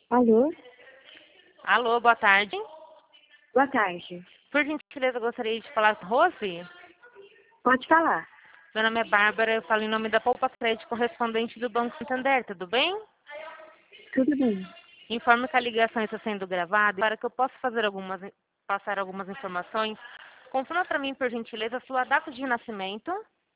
Alô? Alô, boa tarde. Boa tarde. Por gentileza, eu gostaria de falar com Rose. Pode falar. Meu nome é Bárbara, eu falo em nome da Poupa Crédito correspondente do Banco Santander, tudo bem? Tudo bem. Informo que a ligação está sendo gravada para que eu possa passar algumas informações. Confirma para mim, por gentileza, a sua data de nascimento,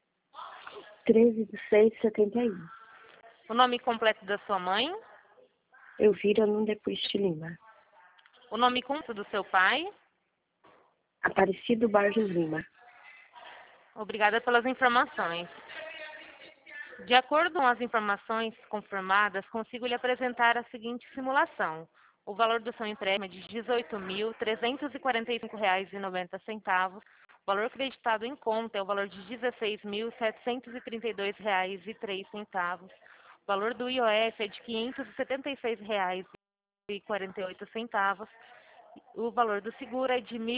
13/6/71. o nome completo da sua mãe, Elvira Lundepuis de Lima. o nome completo do seu pai. Aparecido Borges Lima. Obrigada pelas informações. De acordo com as informações confirmadas, consigo lhe apresentar a seguinte simulação. O valor do seu empréstimo é de R$ 18.345,90. O valor creditado em conta é o valor de R$ 16.732,03. O valor do IOF é de R$ 576,48. O valor do seguro é de R$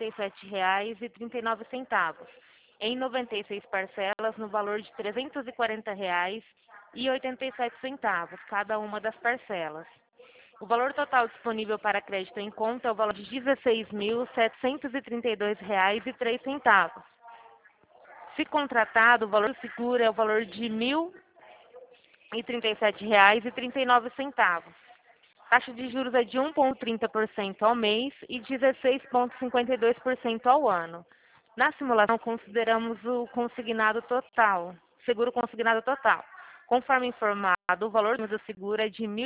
1.037,39. Em 96 parcelas, no valor de R$ 340,87, cada uma das parcelas. O valor total disponível para crédito em conta é o valor de R$ 16.732,03. Se contratado, o valor do seguro é o valor de R$ 1.037,39. Taxa de juros é de 1,30% ao mês e 16,52% ao ano. Na simulação, consideramos o consignado total, seguro consignado total. Conforme informado, o valor do seguro é de R$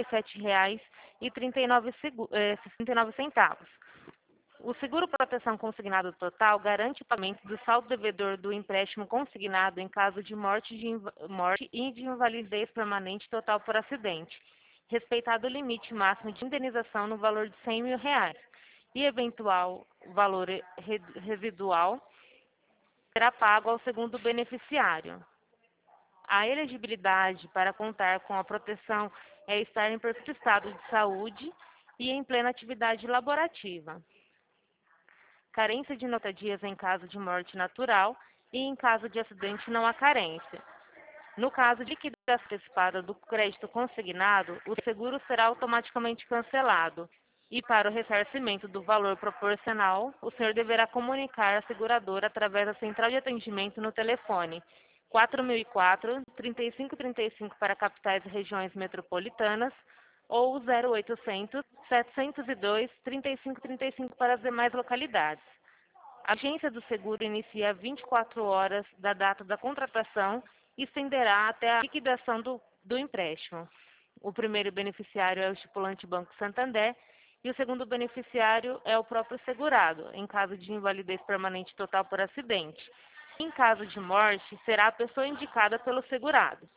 1.037,39. O seguro proteção consignado total garante o pagamento do saldo devedor do empréstimo consignado em caso de morte e de invalidez permanente total por acidente, respeitado o limite máximo de indenização no valor de R$ 100 mil, e eventual valor residual será pago ao segundo beneficiário. A elegibilidade para contar com a proteção é estar em perfeito estado de saúde e em plena atividade laborativa. Carência de 90 dias em caso de morte natural e em caso de acidente não há carência. No caso de liquidação antecipada do crédito consignado, o seguro será automaticamente cancelado e, para o ressarcimento do valor proporcional, o senhor deverá comunicar à seguradora através da central de atendimento no telefone 4004-3535 para capitais e regiões metropolitanas ou 0800-702-3535 para as demais localidades. A agência do seguro inicia 24 horas da data da contratação e estenderá até a liquidação do empréstimo. O primeiro beneficiário é o estipulante Banco Santander e o segundo beneficiário é o próprio segurado, em caso de invalidez permanente total por acidente. Em caso de morte, será a pessoa indicada pelo segurado.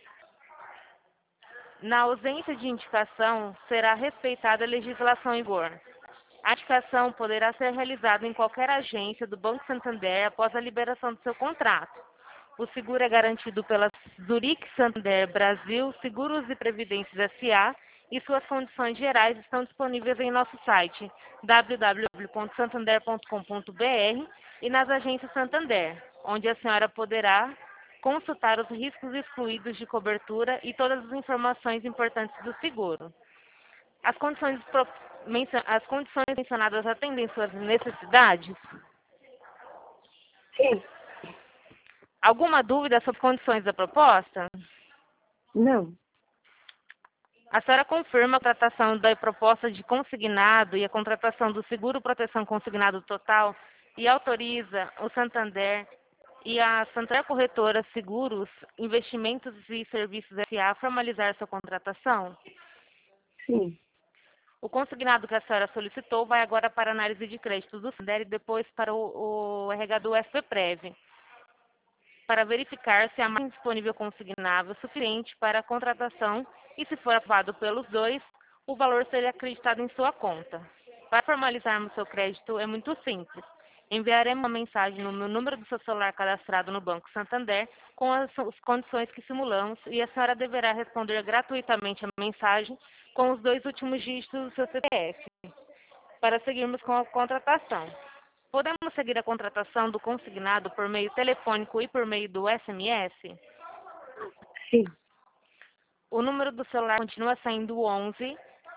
Na ausência de indicação, será respeitada a legislação em vigor. A indicação poderá ser realizada em qualquer agência do Banco Santander após a liberação do seu contrato. O seguro é garantido pela Zurich Santander Brasil Seguros e Previdências S.A. e suas condições gerais estão disponíveis em nosso site www.santander.com.br e nas agências Santander, onde a senhora poderá consultar os riscos excluídos de cobertura e todas as informações importantes do seguro. As condições mencionadas atendem suas necessidades? Sim. Alguma dúvida sobre as condições da proposta? Não. A senhora confirma a contratação da proposta de consignado e a contratação do seguro proteção consignado total e autoriza o Santander e a Santander Corretora Seguros, Investimentos e Serviços S.A. a formalizar sua contratação? Sim. O consignado que a senhora solicitou vai agora para a análise de crédito do Santander e depois para o RH do SPPrev, para verificar se a margem disponível consignável é suficiente para a contratação e, se for aprovado pelos dois, o valor será acreditado em sua conta. Para formalizarmos seu crédito é muito simples. Enviaremos uma mensagem no número do seu celular cadastrado no Banco Santander com as condições que simulamos e a senhora deverá responder gratuitamente a mensagem com os 2 últimos dígitos do seu CPF, para seguirmos com a contratação. Podemos seguir a contratação do consignado por meio telefônico e por meio do SMS? Sim. O número do celular continua sendo 11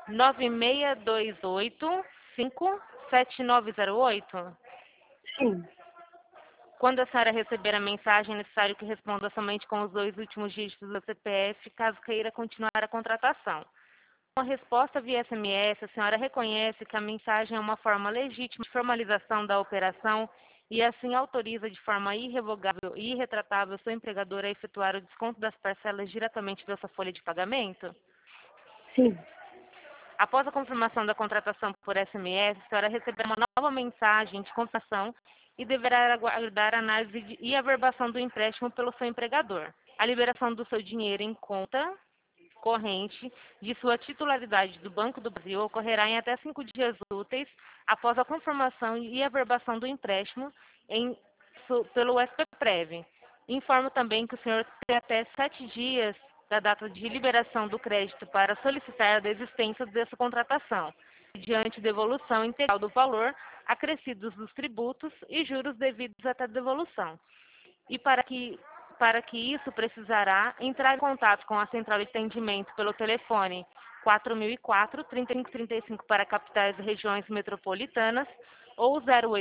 9628-57908. Sim. Quando a senhora receber a mensagem, é necessário que responda somente com os 2 últimos dígitos do CPF, caso queira continuar a contratação. Com a resposta via SMS, a senhora reconhece que a mensagem é uma forma legítima de formalização da operação e assim autoriza de forma irrevogável e irretratável seu empregador a efetuar o desconto das parcelas diretamente da sua folha de pagamento? Sim. Após a confirmação da contratação por SMS, a senhora receberá uma nova mensagem de confirmação e deverá aguardar a análise e averbação do empréstimo pelo seu empregador. A liberação do seu dinheiro em conta corrente de sua titularidade do Banco do Brasil ocorrerá em até 5 dias úteis após a confirmação e averbação do empréstimo pelo SPPrev. Informo também que o senhor tem até 7 dias da data de liberação do crédito para solicitar a desistência dessa contratação, mediante devolução integral do valor acrescidos dos tributos e juros devidos até a devolução. E para que isso precisará entrar em contato com a central de atendimento pelo telefone 4004-3535 para capitais e regiões metropolitanas ou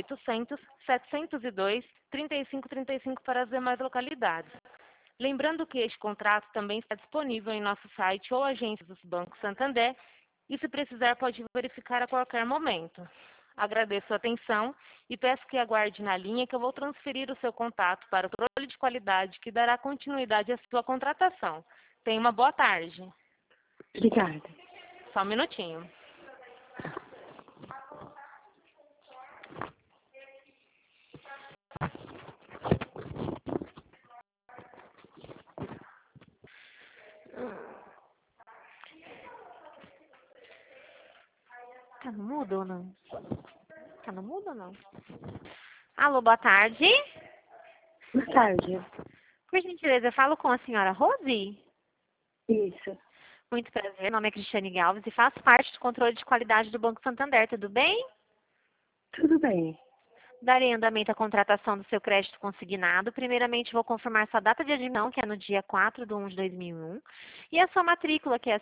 0800-702-3535 para as demais localidades. Lembrando que este contrato também está disponível em nosso site ou agência dos Bancos Santander e, se precisar, pode verificar a qualquer momento. Agradeço a atenção e peço que aguarde na linha que eu vou transferir o seu contato para o controle de qualidade que dará continuidade à sua contratação. Tenha uma boa tarde. Obrigada. Só um minutinho. Tá no mudo ou não? Tá no mudo ou não? Alô, boa tarde. Boa tarde. Por gentileza, eu falo com a senhora Rose? Isso. Muito prazer, meu nome é Cristiane Alves e faço parte do controle de qualidade do Banco Santander, tudo bem? Tudo bem. Darei andamento à contratação do seu crédito consignado. Primeiramente, vou confirmar sua data de admissão, que é no dia 4/1/2001, e a sua matrícula, que é a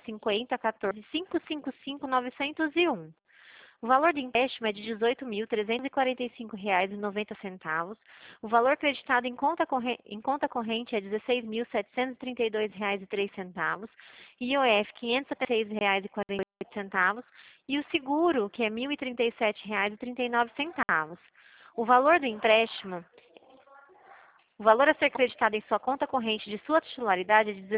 5014-555-901. O valor do empréstimo é de R$ 18.345,90. O valor creditado em conta corrente é R$ 16.732,03. IOF, R$ 576,48. E o seguro, que é R$ 1.037,39. O valor do empréstimo, o valor a ser creditado em sua conta corrente de sua titularidade é de R$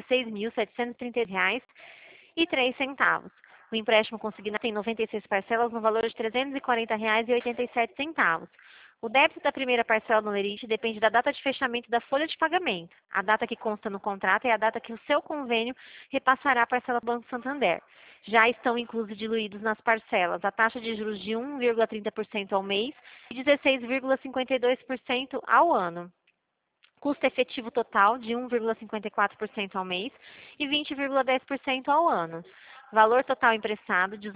16.730,03. O empréstimo consignado tem 96 parcelas no valor de R$ 340,87. O débito da primeira parcela do lerite depende da data de fechamento da folha de pagamento. A data que consta no contrato é a data que o seu convênio repassará a parcela do Banco Santander. Já estão inclusos e diluídos nas parcelas a taxa de juros de 1,30% ao mês e 16,52% ao ano. Custo efetivo total de 1,54% ao mês e 20,10% ao ano. Valor total emprestado, R$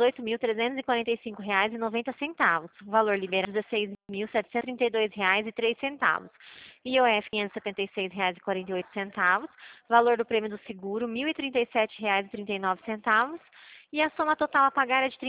18.345,90. Valor liberado, R$ 16.732,03. IOF, R$ 576,48. Valor do prêmio do seguro, R$ 1.037,39. E a soma total a pagar é de R$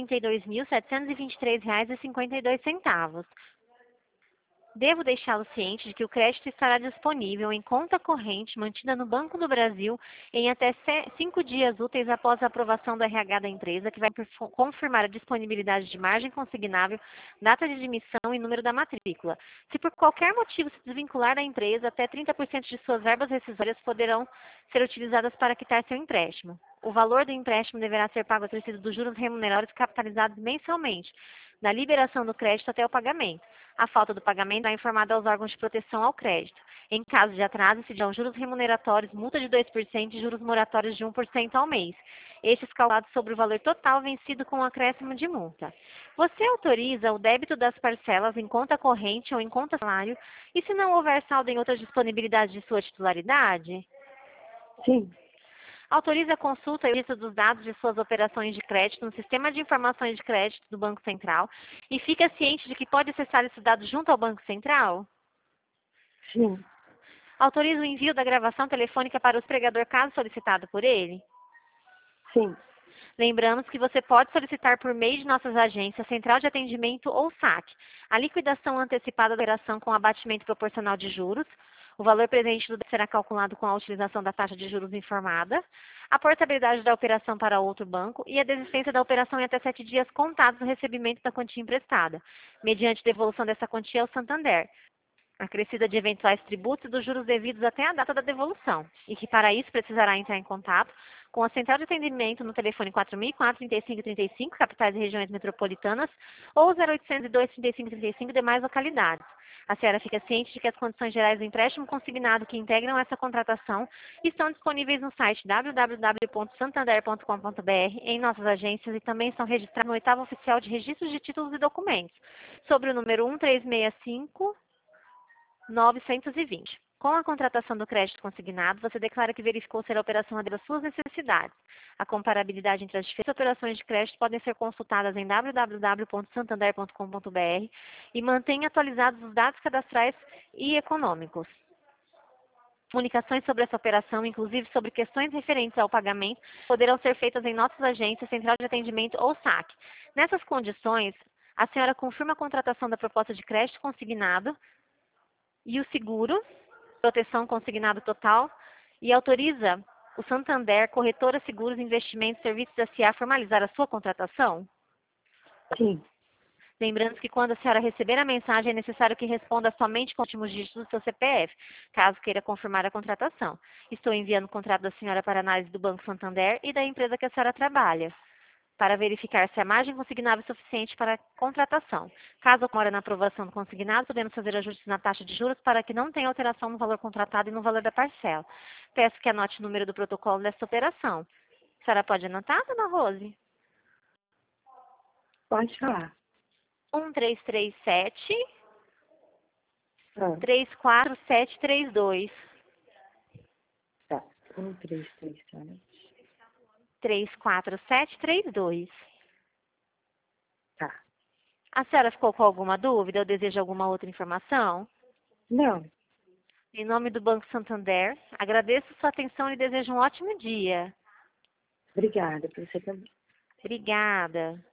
32.723,52. Devo deixá-lo ciente de que o crédito estará disponível em conta corrente mantida no Banco do Brasil em até 5 dias úteis após a aprovação do RH da empresa, que vai confirmar a disponibilidade de margem consignável, data de admissão e número da matrícula. Se por qualquer motivo se desvincular da empresa, até 30% de suas verbas rescisórias poderão ser utilizadas para quitar seu empréstimo. O valor do empréstimo deverá ser pago acrescido dos juros remunerados capitalizados mensalmente, da liberação do crédito até o pagamento. A falta do pagamento é informada aos órgãos de proteção ao crédito. Em caso de atraso, se dirão juros remuneratórios, multa de 2% e juros moratórios de 1% ao mês. Estes calculados sobre o valor total vencido com um acréscimo de multa. Você autoriza o débito das parcelas em conta corrente ou em conta salário e se não houver saldo em outra disponibilidade de sua titularidade? Sim. Autoriza a consulta e lista dos dados de suas operações de crédito no Sistema de Informações de Crédito do Banco Central e fica ciente de que pode acessar esses dados junto ao Banco Central? Sim. Autoriza o envio da gravação telefônica para o empregador caso solicitado por ele? Sim. Lembramos que você pode solicitar por meio de nossas agências, central de atendimento ou SAC, a liquidação antecipada da operação com abatimento proporcional de juros. O valor presente do será calculado com a utilização da taxa de juros informada, a portabilidade da operação para outro banco e a desistência da operação em até 7 dias contados do recebimento da quantia emprestada, mediante devolução dessa quantia ao Santander, acrescida de eventuais tributos e dos juros devidos até a data da devolução, e que para isso precisará entrar em contato com a central de atendimento no telefone 4004-3535, capitais e regiões metropolitanas, ou 0802-3535, demais localidades. A senhora fica ciente de que as condições gerais do empréstimo consignado que integram essa contratação estão disponíveis no site www.santander.com.br, em nossas agências, e também estão registradas no 8º Oficial de Registros de Títulos e Documentos, sobre o número 1365920. Com a contratação do crédito consignado, você declara que verificou ser a operação adequada às suas necessidades. A comparabilidade entre as diferentes operações de crédito podem ser consultadas em www.santander.com.br e mantenha atualizados os dados cadastrais e econômicos. Comunicações sobre essa operação, inclusive sobre questões referentes ao pagamento, poderão ser feitas em nossas agências, central de atendimento ou SAC. Nessas condições, a senhora confirma a contratação da proposta de crédito consignado e o seguro, proteção consignado total, e autoriza o Santander, Corretora, Seguros, Investimentos, Serviços S.A. a formalizar a sua contratação? Sim. Lembrando que quando a senhora receber a mensagem, é necessário que responda somente com os últimos dígitos do seu CPF, caso queira confirmar a contratação. Estou enviando o contrato da senhora para análise do Banco Santander e da empresa que a senhora trabalha, para verificar se a margem consignada é suficiente para a contratação. Caso ocorra na aprovação do consignado, podemos fazer ajustes na taxa de juros para que não tenha alteração no valor contratado e no valor da parcela. Peço que anote o número do protocolo desta operação. A senhora pode anotar, dona Rose? Pode falar. 1337 Ah, 34732. tá. 1337. 34732. Tá. A senhora ficou com alguma dúvida ou deseja alguma outra informação? Não. Em nome do Banco Santander, agradeço sua atenção e desejo um ótimo dia. Obrigada. Pra você também. Obrigada.